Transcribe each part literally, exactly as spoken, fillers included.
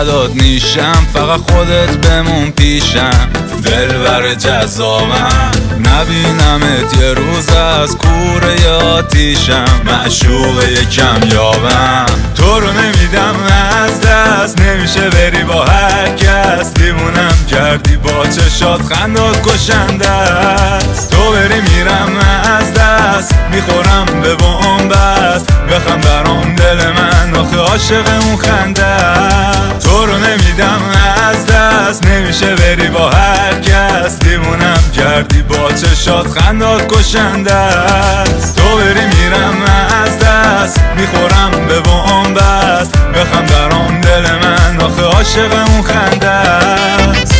فدات نیشم، فقط خودت بمون پیشم. دلبر جذابم نبینمت یه روز از کوره آتیشم. معشوق یکم یابم تو رو نمیدم از دست، نمیشه بری با هر کس. دیوونم کردی با چشات خندات کشنده است. تو بری میرم از دست، میخورم به بنبست. بخم برام دل من آخه عاشق اون خنده است. تو رو نمیدم از دست، نمیشه بری با هر کس. دیوونم کردی با چشات خندات کشنده است. تو بری میرم از دست، میخورم به بنبست. بخم برام دل من آخه عاشق اون خنده است.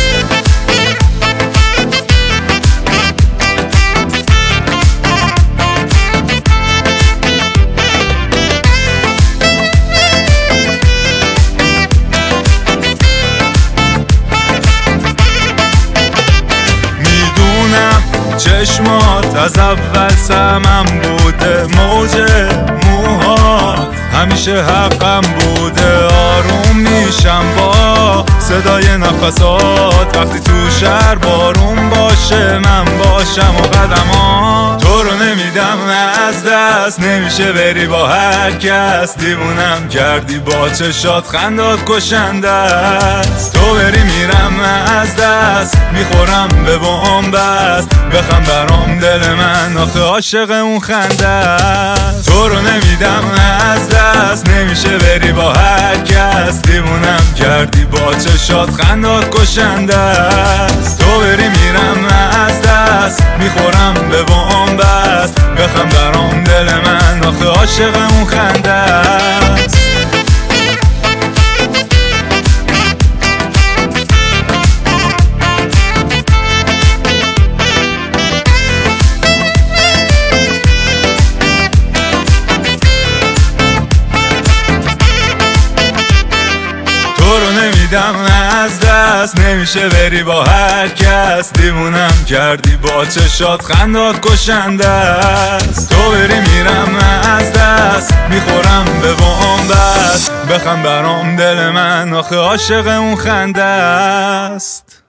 چشمات از اول سمم بوده، موج موهات همیشه حقم بوده. آروم میشم با صدای نفسات، وقتی تو شهر بارون باشه من باشم و قدمات. تو رو نمیدم از دست، نمیشه بری با هر کس. دیوونم کردی با چشات خندات کشنده است. تو بری میرم از دست، میخورم به بنبست. بخم برام دل من آخه عاشق اون خنده است. تو رو نمیدم از دست، نمیشه بری با هر کس. دیوونم کردی با چشات خندات کشنده است. تو بری میرم از دست، میخورم به بنبست. بخم برام دل من آخه عاشق اون خنده است. تو رو نمیدم از دست، نمیشه بری با هر کس. دیوونم کردی با چشات خندات کشنده است. تو بری میرم از دست، میخورم به بنبست. بخم برام دل من آخه عاشق اون خنده است.